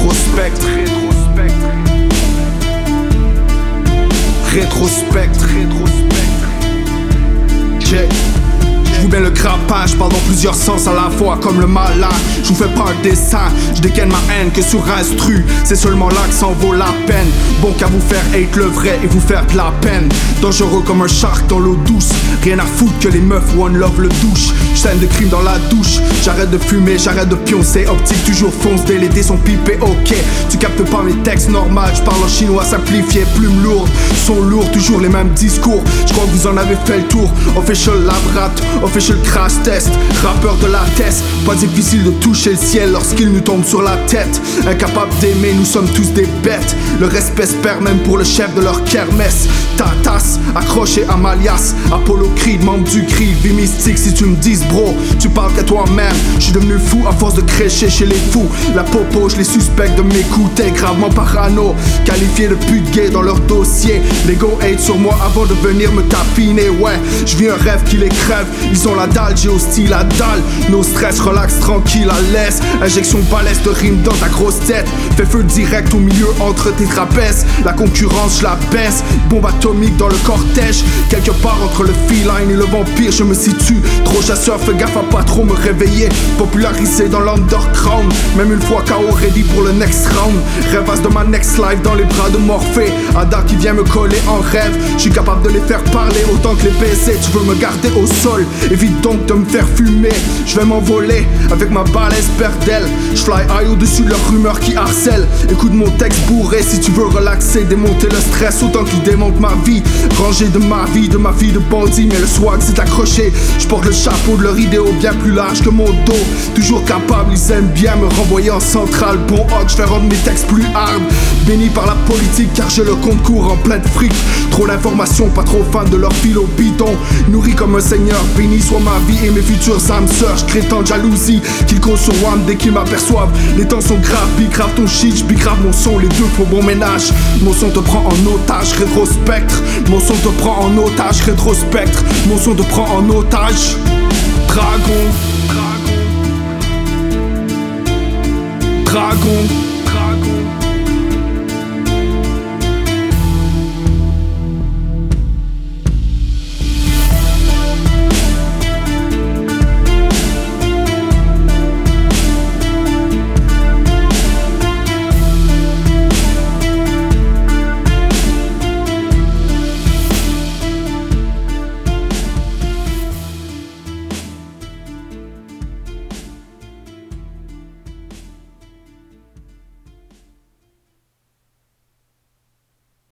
rétrospectre. Yeah. Je vous mets le grappage, parle dans plusieurs sens à la fois comme le malade. Je vous fais pas un dessin, je dégaine ma haine que sur instru. C'est seulement là que ça en vaut la peine. Bon qu'à vous faire hate le vrai et vous faire de la peine. Dangereux comme un shark dans l'eau douce. Rien à foutre que les meufs one love le douche. Scène de crime dans la douche. J'arrête de fumer, j'arrête de pioncer. Optique toujours fonce, dès l'été sont pipés, ok. Tu captes pas mes textes normaux, je parle en chinois simplifié, plume lourde. Son lourd, toujours les mêmes discours. Je crois que vous en avez fait le tour. Official labrat, official crash test. Rappeur de la test, pas difficile de toucher le ciel lorsqu'il nous tombe sur la tête. Incapable d'aimer, nous sommes tous des bêtes. Le respect se perd même pour le chef de leur kermesse. Tatas, accroché à Malias. Apollo Creed, membre du cri. Vie mystique si tu me dis bro, tu parles qu'à toi-même. Je suis devenu fou à force de crécher chez les fous. La popo, je les suspecte de m'écouter. Gravement parano, qualifié de pute gay dans leur dossier. Les go hate sur moi avant de venir me tapiner. Ouais, je vis un rêve qui les crève. Ils ont la dalle, j'ai hostile la dalle. No stress, relax, tranquille, à l'aise. Injection balèze de rime dans ta grosse tête. Fais feu direct au milieu entre tes trapèzes. La concurrence, je la baisse. Bombe atomique dans le cortège. Quelque part entre le feline et le vampire, je me situe. Trop chasseur, fais gaffe à pas trop me réveiller. Popularisé dans l'underground. Même une fois KO ready pour le next round. Rêvasse de ma next life dans les bras de Morphée. Ada qui vient me coller en rêve. Je suis capable de les faire parler autant que les PC. Tu veux me garder au sol, évite donc de me faire fumer. Je vais m'envoler avec ma balèze perdelle. Je fly high au-dessus de leurs rumeurs qui harcèlent. Écoute mon texte bourré si tu veux relaxer. Démonter le stress autant qu'il démonte ma vie. Ranger de ma vie de bandit. Mais le swag c'est accroché. Je porte le chapeau de leur idéal bien plus large que mon dos. Toujours capable, ils aiment bien me renvoyer en centrale. Bon hog, je vais rendre mes textes plus hard. Béni par la politique car j'ai le compte court en plein de fric. Trop d'informations, pas trop fan de leur philo bidon. Nourri comme un seigneur, béni soit ma vie et mes futures âmes sœurs. J'crée tant de jalousie qu'ils comptent sur moi dès qu'ils m'aperçoivent. Les temps sont graves, bicrave ton shit, j'bicrave mon son. Les deux font bon ménage. Mon son te prend en otage, rétrospectre. Mon son te prend en otage, rétrospectre. Mon son te prend en otage. Dragon.